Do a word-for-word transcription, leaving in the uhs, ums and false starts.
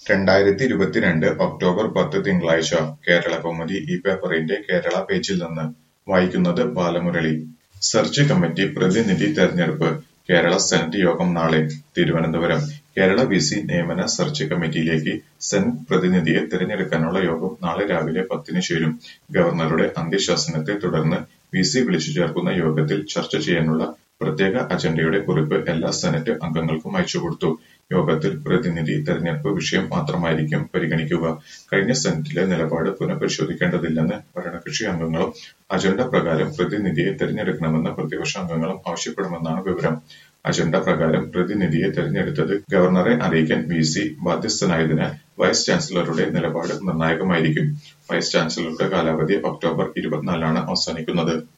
രണ്ടായിരത്തി ഇരുപത്തിരണ്ട് ഒക്ടോബർ പത്ത് തിങ്കളാഴ്ച കേരളകൗമുദി ഈ പേപ്പറിന്റെ കേരള പേജിൽ നിന്ന് വായിക്കുന്നത് ബാലമുരളി. സെർച്ച് കമ്മിറ്റി പ്രതിനിധി തെരഞ്ഞെടുപ്പ് കേരള സെനറ്റ് യോഗം നാളെ. തിരുവനന്തപുരം കേരള വിസി നിയമന സെർച്ച് കമ്മിറ്റിയിലേക്ക് സെനറ്റ് പ്രതിനിധിയെ തിരഞ്ഞെടുക്കാനുള്ള യോഗം നാളെ രാവിലെ പത്തിന് ചേരും. ഗവർണറുടെ അന്ത്യശാസനത്തെ തുടർന്ന് വിസി വിളിച്ചു ചേർക്കുന്ന യോഗത്തിൽ ചർച്ച ചെയ്യാനുള്ള പ്രത്യേക അജണ്ടയുടെ കുറിപ്പ് എല്ലാ സെനറ്റ് അംഗങ്ങൾക്കും അയച്ചുകൊടുത്തു. യോഗത്തിൽ പ്രതിനിധി തെരഞ്ഞെടുപ്പ് വിഷയം മാത്രമായിരിക്കും പരിഗണിക്കുക. കഴിഞ്ഞ സെനറ്റിലെ നിലപാട് പുനഃപരിശോധിക്കേണ്ടതില്ലെന്ന് ഭരണകക്ഷി അംഗങ്ങളും അജണ്ട പ്രകാരം പ്രതിനിധിയെ തെരഞ്ഞെടുക്കണമെന്ന് പ്രതിപക്ഷ അംഗങ്ങളും ആവശ്യപ്പെടുമെന്നാണ് വിവരം. അജണ്ട പ്രകാരം പ്രതിനിധിയെ തെരഞ്ഞെടുത്തത് ഗവർണറെ അറിയിക്കാൻ വിസി ബാധ്യസ്ഥനായതിനാൽ വൈസ് ചാൻസലറുടെ നിലപാട് നിർണായകമായിരിക്കും. വൈസ് ചാൻസലറുടെ കാലാവധി ഒക്ടോബർ ഇരുപത്തിനാലിനാണ് അവസാനിക്കുന്നത്.